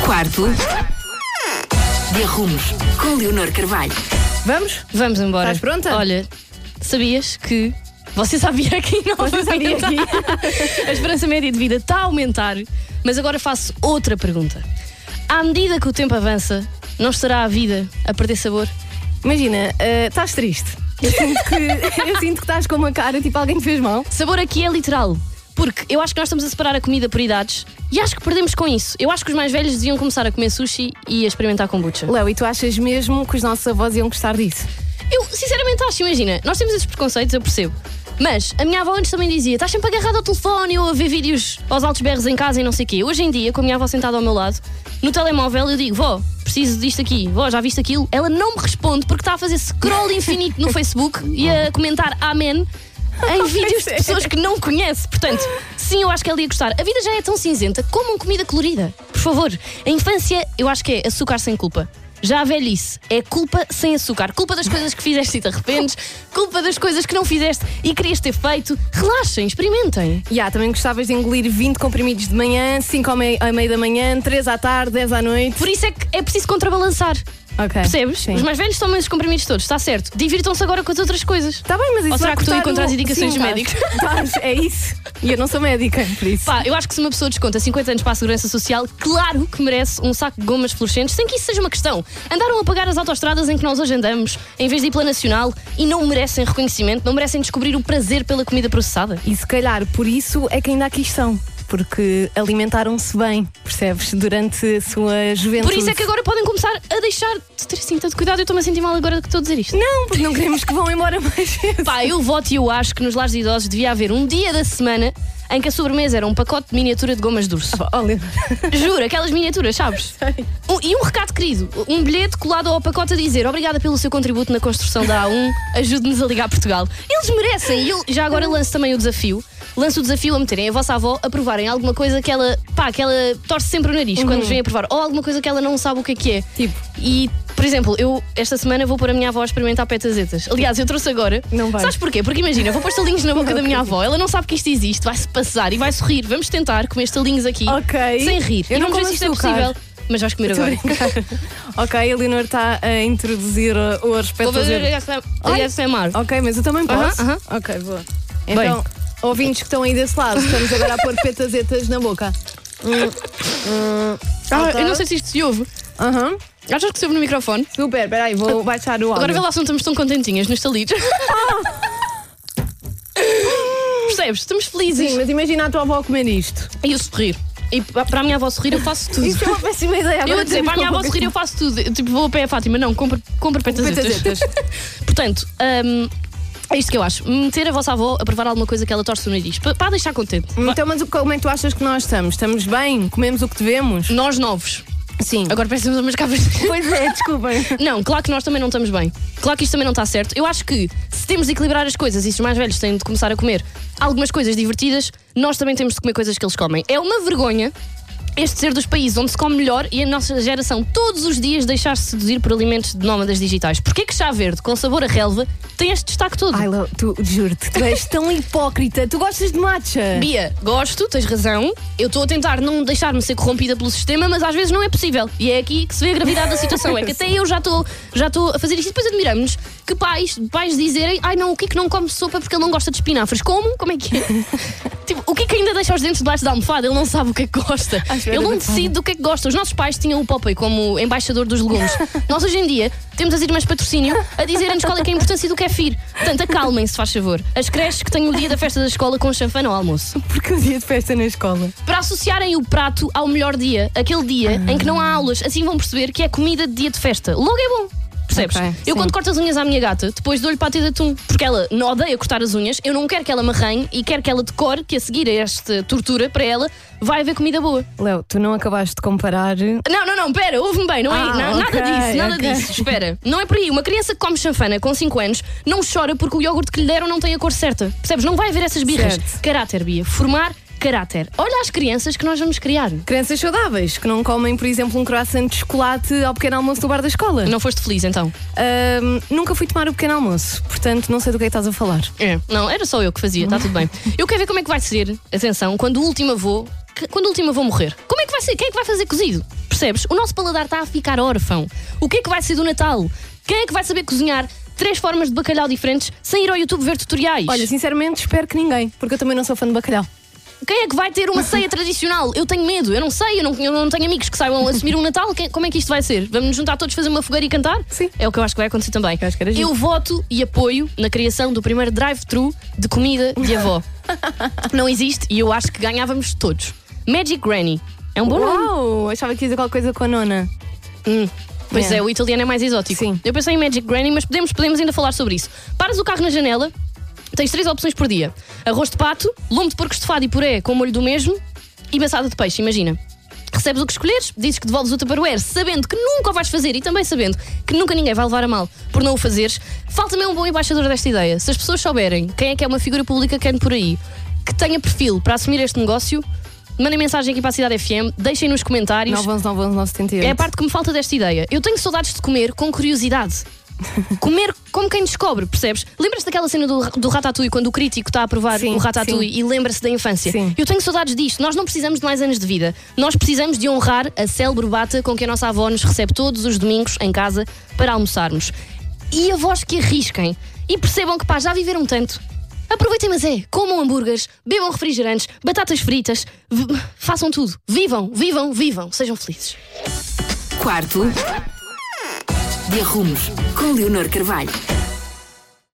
Quarto de Arrumos, com Leonor Carvalho. Vamos? Vamos embora. Estás pronta? Olha, sabias que você sabia aqui novamente a esperança média de vida está a aumentar, mas agora faço outra pergunta. À medida que o tempo avança, não estará a vida a perder sabor? Imagina, estás triste. Eu sinto que estás com uma cara tipo alguém te fez mal. Sabor aqui é literal, porque eu acho que nós estamos a separar a comida por idades e acho que perdemos com isso. Eu acho que os mais velhos deviam começar a comer sushi e a experimentar kombucha. Léo, e tu achas mesmo que os nossos avós iam gostar disso? Eu sinceramente acho, imagina, nós temos esses preconceitos, eu percebo. Mas a minha avó antes também dizia: estás sempre agarrado ao telefone ou a ver vídeos aos altos berros em casa e não sei o quê. Hoje em dia, com a minha avó sentada ao meu lado, no telemóvel eu digo: vó, preciso disto aqui, vó, já viste aquilo? Ela não me responde porque está a fazer scroll infinito no Facebook e a comentar amém em vídeos de pessoas que não conhece. Portanto, sim, eu acho que ela ia gostar. A vida já é tão cinzenta como comida colorida. Por favor, a infância eu acho que é açúcar sem culpa. Já a velhice é culpa sem açúcar. Culpa das coisas que fizeste e te arrependes. Culpa das coisas que não fizeste e querias ter feito. Relaxem, experimentem. Também gostavas de engolir 20 comprimidos de manhã, 5 à meia da manhã, 3 à tarde, 10 à noite. Por isso é que é preciso contrabalançar. Ok. Percebes? Sim. Os mais velhos tomam esses comprimidos todos, está certo. Divirtam-se agora com as outras coisas. Está bem, mas isso Ou será vai que tu cortar encontras indicações Sim, médicos? É isso. E eu não sou médica, por isso. Pá, eu acho que se uma pessoa desconta 50 anos para a Segurança Social, claro que merece um saco de gomas fluorescentes, sem que isso seja uma questão. Andaram a pagar as autoestradas em que nós hoje andamos, em vez de ir pela Nacional, e não merecem reconhecimento, não merecem descobrir o prazer pela comida processada. E se calhar por isso é que ainda aqui estão. Porque alimentaram-se bem, percebes? Durante a sua juventude. Por isso é que agora podem começar a deixar de ter assim tanto cuidado. Eu estou-me a sentir mal agora que estou a dizer isto. Não, porque não queremos que vão embora mais cedo. Pá, eu voto e eu acho que nos lares de idosos devia haver um dia da semana em que a sobremesa era um pacote de miniatura de gomas de urso. Olha, Juro, aquelas miniaturas, sabes? E um recado querido, um bilhete colado ao pacote a dizer: obrigada pelo seu contributo na construção da A1, ajude-nos a ligar Portugal. Eles merecem. E eu já agora lanço também o desafio. Lanço o desafio a meterem a vossa avó a provarem alguma coisa que ela torce sempre o nariz quando vem a provar. Ou alguma coisa que ela não sabe o que é. Tipo? E, por exemplo, eu esta semana vou pôr a minha avó a experimentar petazetas. Aliás, eu trouxe agora. Não vai. Sabes porquê? Porque imagina, vou pôr estalinhos na boca da minha avó. Ela não sabe que isto existe, vai-se passar e vai sorrir. Vamos tentar comer estalinhos aqui sem rir. Eu e não vamos ver se isto é possível. Mas vais comer agora. Ok, a Leonor está a introduzir o respeito. Vou fazer ASMR. Ok, mas eu também posso. Ok, boa. Então, ouvintes que estão aí desse lado, estamos agora a pôr petazetas na boca. Eu não sei se isto se ouve. Achas que se ouve no microfone? Super, peraí, vou baixar o áudio. Agora vê lá se não estamos tão contentinhas nos talitos. Percebes? Estamos felizes. Sim, mas imagina a tua avó comer isto. E eu sorrir. E para a minha avó sorrir eu faço tudo. Isso é uma péssima ideia. Eu ia dizer, para a minha avó sorrir eu faço tudo. Eu, tipo, vou a pé a Fátima, não, compra petazetas. Portanto, é isto que eu acho. Meter a vossa avó a provar alguma coisa que ela torce o nariz, para deixar contente. Então, mas como é que tu achas que nós estamos? Estamos bem? Comemos o que devemos? Nós novos. Sim. Agora parecemos umas cabras. Pois é, desculpem. Não, claro que nós também não estamos bem. Claro que isto também não está certo. Eu acho que se temos de equilibrar as coisas e se os mais velhos têm de começar a comer algumas coisas divertidas, nós também temos de comer coisas que eles comem. É uma vergonha este ser dos países onde se come melhor e a nossa geração todos os dias deixar-se seduzir por alimentos de nómadas digitais. Porquê que chá verde com sabor a relva tem este destaque todo? Ai, Léo, juro-te, tu és tão hipócrita. Tu gostas de matcha? Bia, gosto, tens razão. Eu estou a tentar não deixar-me ser corrompida pelo sistema, mas às vezes não é possível. E é aqui que se vê a gravidade da situação. É que até eu já estou a fazer isto. E depois admiramos-nos que pais dizerem: ai não, o Kiko não come sopa porque ele não gosta de espinafres. Como? Como é que é? Tipo, o Kiko ainda deixa os dentes debaixo da almofada, ele não sabe o que é que gosta. Ele não decide do que é que gosta. Os nossos pais tinham o Popeye como embaixador dos legumes. Nós hoje em dia temos as irmãs patrocínio a dizerem-nos qual é que é a importância do kefir. Portanto, acalmem-se, faz favor. As creches que têm o dia da festa da escola com chanfana ao almoço. Porque o dia de festa na escola? Para associarem o prato ao melhor dia, aquele dia em que não há aulas, assim vão perceber que é comida de dia de festa. Logo é bom. Percebes? Okay, eu quando corto as unhas à minha gata, depois dou-lhe patê de atum, porque ela não odeia cortar as unhas, eu não quero que ela me arranhe e quero que ela decore que a seguir a esta tortura para ela vai haver comida boa. Léo, tu não acabaste de comparar. Não, pera, ouve-me bem, não é nada disso, espera. Não é por aí, uma criança que come chanfana com 5 anos não chora porque o iogurte que lhe deram não tem a cor certa. Percebes? Não vai haver essas birras. Certo. Caráter, Bia, formar caráter. Olha as crianças que nós vamos criar. Crianças saudáveis, que não comem, por exemplo, um croissant de chocolate ao pequeno almoço do bar da escola. Não foste feliz então? Nunca fui tomar o pequeno almoço, portanto não sei do que é que estás a falar. Não, era só eu que fazia, está tudo bem. Eu quero ver como é que vai ser, atenção, quando o último avô morrer. Como é que vai ser? Quem é que vai fazer cozido? percebes? O nosso paladar está a ficar órfão. O que é que vai ser do Natal? Quem é que vai saber cozinhar 3 formas de bacalhau diferentes sem ir ao YouTube ver tutoriais? Olha, sinceramente, espero que ninguém, porque eu também não sou fã de bacalhau. Quem é que vai ter uma ceia tradicional? Eu tenho medo, eu não sei, eu não tenho amigos que saibam assumir um Natal. Como é que isto vai ser? Vamos nos juntar todos, fazer uma fogueira e cantar? Sim. É o que eu acho que vai acontecer também. Eu acho que era giro. Eu voto e apoio na criação do primeiro drive-thru de comida de avó. Não existe e eu acho que ganhávamos todos. Magic Granny. É um bom nome. Uau, achava que ia dizer qualquer coisa com a nona. Pois é, o italiano é mais exótico. Sim. Eu pensei em Magic Granny, mas podemos ainda falar sobre isso. Paras o carro na janela, tens 3 opções por dia: arroz de pato, lombo de porco estufado e puré com molho do mesmo e maçada de peixe, imagina. Recebes o que escolheres, dizes que devolves o Tupperware sabendo que nunca o vais fazer e também sabendo que nunca ninguém vai levar a mal por não o fazeres. Falta-me um bom embaixador desta ideia. Se as pessoas souberem quem é uma figura pública que anda por aí, que tenha perfil para assumir este negócio, mandem mensagem aqui para a Cidade FM, deixem nos comentários. 911-911-978. É a parte que me falta desta ideia. Eu tenho saudades de comer com curiosidade. Comer como quem descobre, percebes? Lembras-te daquela cena do Ratatouille, quando o crítico está a provar Sim, o Ratatouille sim. e lembra-se da infância? Sim. Eu tenho saudades disto. Nós não precisamos de mais anos de vida. Nós precisamos de honrar a célebre bata com que a nossa avó nos recebe todos os domingos em casa para almoçarmos. E avós que arrisquem e percebam que, pá, já viveram tanto. Aproveitem, mas comam hambúrgueres, bebam refrigerantes, batatas fritas, façam tudo. Vivam, vivam, vivam. Sejam felizes. Quarto de Arrumos, com Leonor Carvalho.